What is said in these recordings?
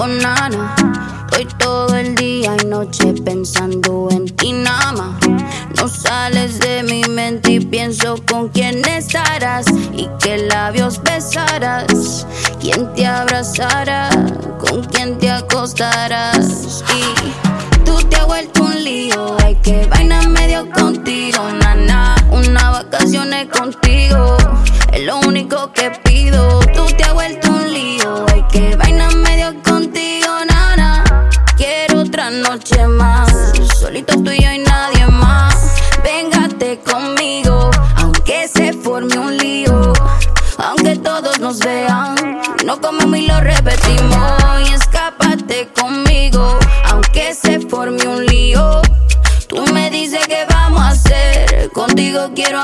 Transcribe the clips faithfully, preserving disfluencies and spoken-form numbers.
Oh nana, estoy todo el día y noche pensando en ti nada más. No sales de mi mente y pienso con quién estarás y qué labios besarás, quién te abrazará, con quién te acostarás. Y tú te has vuelto un lío, ay que vaina medio contigo, nana. Una vacaciones contigo es lo único que pido. Tú te has vuelto un lío, ay que vaina medio contigo, nana. Quiero otra noche más, solito tú y yo y nadie más. Véngate conmigo, aunque se forme un lío, aunque todos nos vean, no comemos y lo repetimos. Y escápate conmigo, aunque se forme un lío. Tú me dices qué vamos a hacer, contigo quiero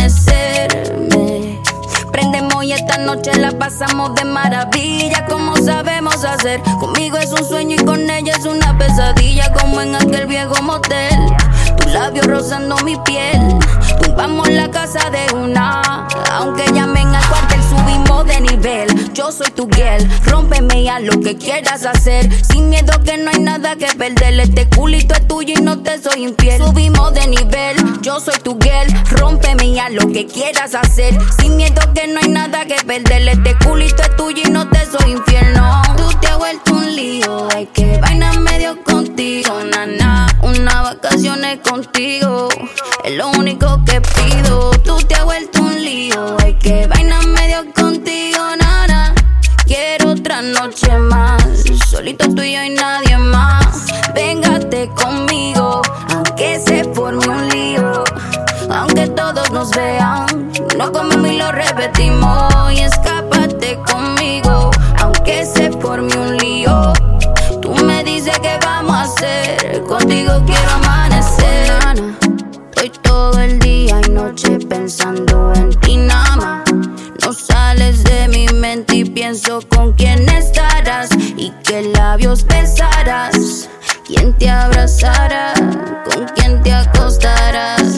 amanecerme. Prendemos y esta noche la pasamos de maravilla, como sabemos hacer. Conmigo es un sueño y con ella es una pesadilla, como en aquel viejo motel. Tus labios rozando mi piel, tumbamos la casa de una. Aunque llamen al cuartel, subimos de nivel. Yo soy tu girl, rómpeme y haz lo que quieras hacer. Sin miedo que no hay nada que perder. Este culito es tuyo y no te soy infiel. Subimos de nivel, yo soy tu girl, rómpeme y haz lo que quieras hacer. Sin miedo que no hay nada que perder. Este culito es tuyo y no te soy infiel, no. Tú te has vuelto un lío, ay que vaina medio contigo, nana. Una vacaciones contigo es lo único que pido. Tú te has vuelto un lío, ay que vaina medio contigo, nana. Quiero otra noche más, solito tú y yo y nadie más. Véngate conmigo, aunque se forme un lío, aunque todos nos vean, no comemos y lo repetimos. Y escápate conmigo, aunque se forme un lío. Tú me dices qué vamos a hacer, contigo quiero amanecer. Nana, estoy todo el día y noche pensando en ti nada más. No sales de mi mente y pienso con quién estarás y qué labios besarás, quién te abrazará, con quién te acostarás.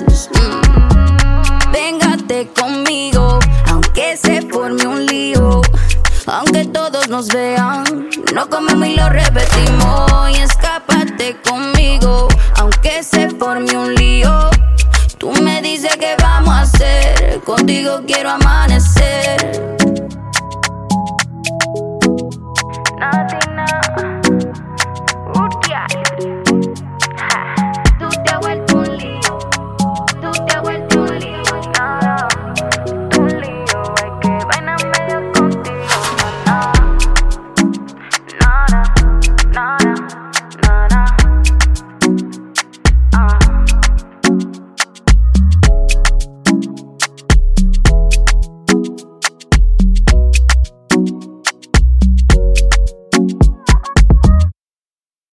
mm. Véngate conmigo, aunque se forme un lío, aunque todos nos vean, no comemos y lo repetimos. Y escápate conmigo, aunque se forme un lío. Tú me dices qué vamos a hacer, contigo quiero amanecer.